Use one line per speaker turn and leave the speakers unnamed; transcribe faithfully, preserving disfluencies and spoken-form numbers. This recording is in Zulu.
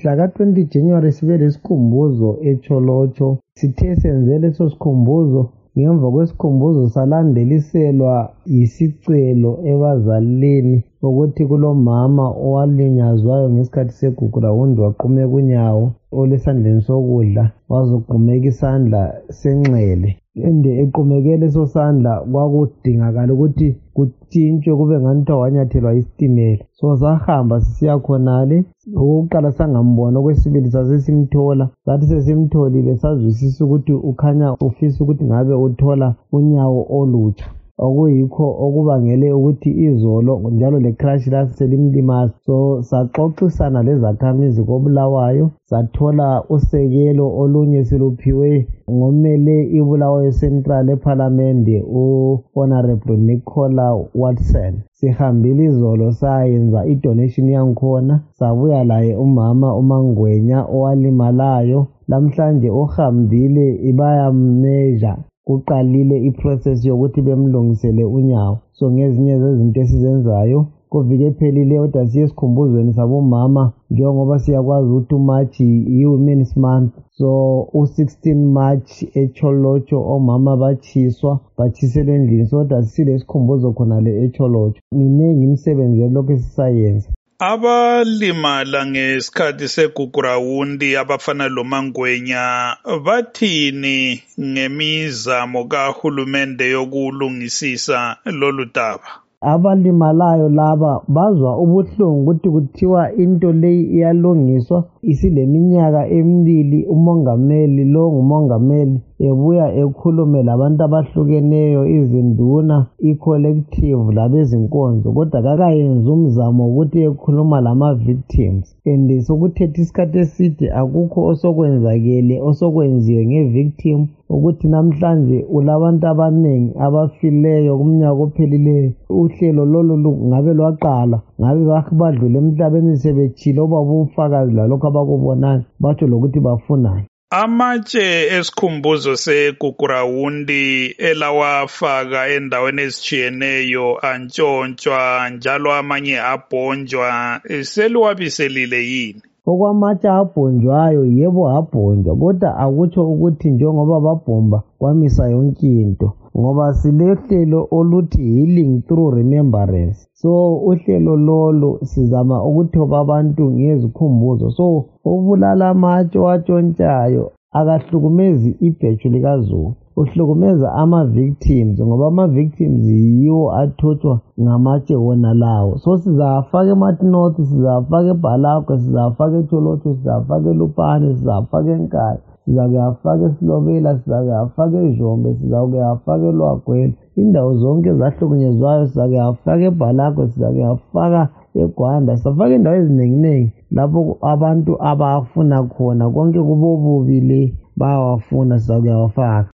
mhla ka twenty January sibe lesikhumbuzo eCholocho. Sithe senze leso sikhumbuzo, ngemva kwesikhumbuzo salandeliselwa yisicelo ebazalini ukuthi kulomama owalinyazwayo ngesikhathi segugurawundi waqumeka unyawo olesandleni sokudla wazogqumeka isandla senxele. Ende equmeke leso sandla kwakudingakala ukuthi kutshintshwe kube ngani wanyathelwa isitimela. So sahamba sisiya khonale, okokuqala sangambona, okwesibili sasesimthola. Sathi sesimtholile sazwisisa ukuthi ukhanya ufisa ukuthi ngabe uthola unyawo olutsha, okuyikho okubangele ukuthi izolo njalo le crash laselimlimaza. So saxoxisana lezakhamizi koBulawayo, sathola usekelo olunye siluphiwe ngomele iBulawayo Central ePhalamende u-Honorable Nicola Watson. Sihambile izolo sayenza idonation yankhona, sabuya laye umama uMangwenya owalimalayo. Lamhlanje uhambile ibayammeasure, kuqalile iprocess yokuthi bemlungisele unyawo. So ngezinye zezinto esizenzayo kuvike ephelile kodwa siye esikhumbuzweni sabomama, njengoba siyakwazi ukuthi uMarch yi-Women's Month. So u-sixteen March eCholocho omama batshiswa, batshiselwa endlini. So kodwa sisile sikhumbuzo khonale eCholocho. Minengi imisebenzi lokhu sisayenza.
Abalimala ngesikhathi segugurawundi abafana loMangwenya bathini ngemizamo kahulumende yokulungisisa lolu daba?
Abalimalayo laba bazwa ubuhlungu ukuthi kuthiwa into leyi iyalungiswa. Isileminyaka emibili umongameli lo ngumongameli ebuya ekhulume labantu abahlukeneyo, izinduna, i-collective labezinkonzo, kodwa kakayenzi umzamo ukuthi ekhuluma lama-victims. And sokuthethe isikhathi eside akukho osokwenzakele osokwenziwe nge-victim, ukuthi namhlanje ulabantu abanengi abafileyo kumnyaka ophelileyo. Uhlelo lolu ngabe lwaqala, ngabe badlule emhlabeni sebetshile obabufakazi lalokho abakubonayo, batsho lokuthi bafunani.
Amatshe esikhumbuzo segugurawundi elawafaka endaweni ezitshiyeneyo antshontshwa njalo amanye abhonjwa, seluwabiselile yini?
Okwamatshe abhonjwayo yebo abhonjwa, kodwa akutsho ukuthi njengoba babhomba kwamisa yonke into, ngoba silehlelo oluthi healing through remembrance. So uhlelo lolo sizama ukuthoba abantu ngezikhumbuzo. So ubulala amatshe watshontshayo akahlukumezi ibheju likaZulu, uhlukumeza ama-victims, ngoba ama-victims yiwo athotshwa ngamatshe wona lawo. So sizafaka eMartin North, sizafaka eBhalagwe, sizafaka eCholocho, sizafaka eLupane, sizafaka eNkaya, sizakuyafaka eSilobela, sizakuyafaka eZhombe, sizakuyafaka eLwagwele. Indawo zonke ezahlukunyezwayo sizakuyafaka eBhalagwe, sizakuyafaka eGwanda, sizafaka indawo ezinenginengi lapho abantu abafuna khona konke kubobubili bawafuna, sizakuyafaka.